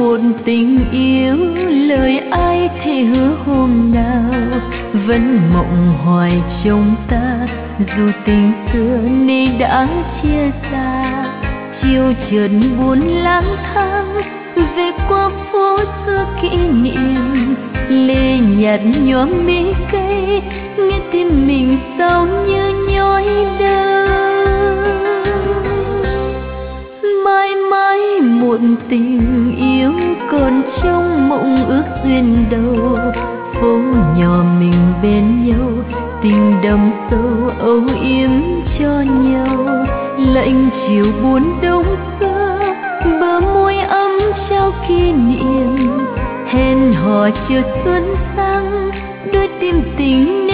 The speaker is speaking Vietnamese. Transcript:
một tình yêu, lời ai thể hứa hôm nào vẫn mộng hoài trong ta, dù tình xưa nay đã chia xa. Chiều chợt buồn lang thang về qua phố xưa kỷ niệm, lệ nhạt nhoáng mi cây, nghe tim mình sao như nhói đau. Mãi mãi một tình yêu còn trong mộng ước duyên đầu, phố nhỏ mình bên nhau, tình đậm sâu âu yếm cho nhau. Lạnh chiều buồn đông xưa, bờ môi ấm trao kỷ niệm, hẹn hò chờ xuân sang, đôi tim tình